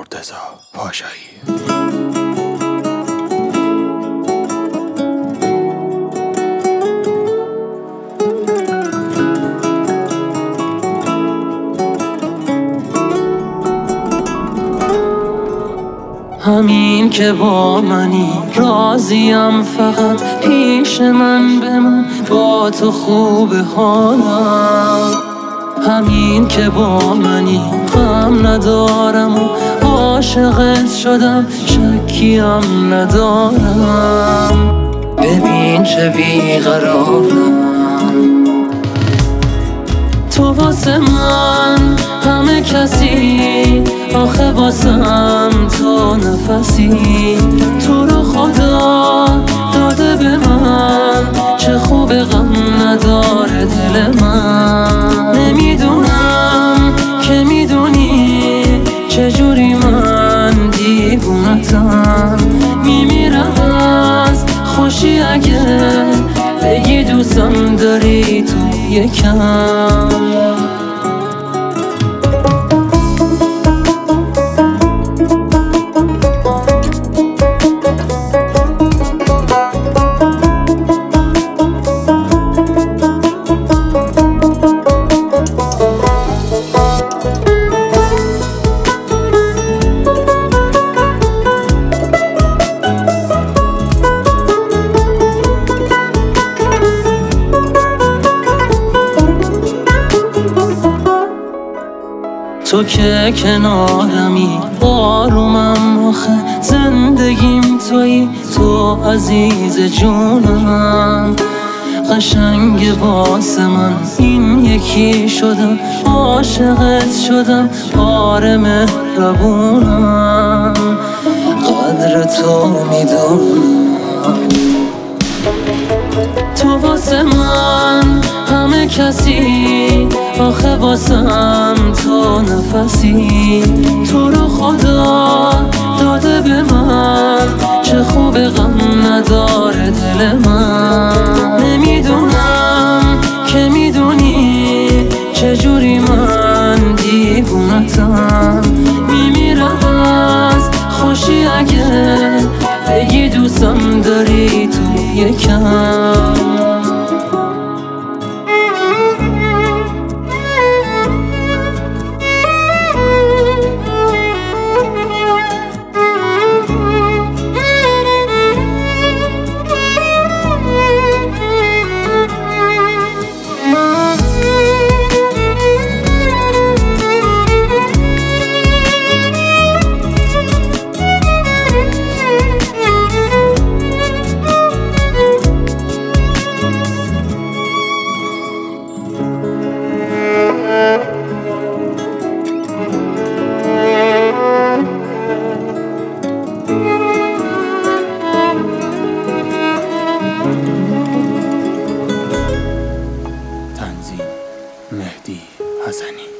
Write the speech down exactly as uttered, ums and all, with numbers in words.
مرتضی پاشایی. همین که با منی راضیم، فقط پیش من بمون، با تو خوب حالم. همین که با منی غم ندارم و عاشقت شدم، شکیم ندارم. ببین چه بیقرارم، تو واسه من همه کسی، آخه واسم تو نفسی. تو رو خدا داده به من، چه خوب غم نداره دل من. نمیدونم که میدونی چجوری من دیوونتم. میمیرم از خوشی اگه بگی دوستم داری تو یکم. تو که کنارمی آرومم، آخه زندگیم تویی، تو عزیز جونم. قشنگ واسه من این یکی شدم، عاشقت شدم، آره مهربونم. قدر تو میدونم، تو واسه من همه کسی، آخه واسم تو نفسی. تو رو خدا داده به من، چه خوب غم نداره دل من. نمیدونم که میدونی چجوری من دیوونتم. میمیرم از خوشی اگه بگی دوستم داری تو یکم. تنظیم مهدی حسنی.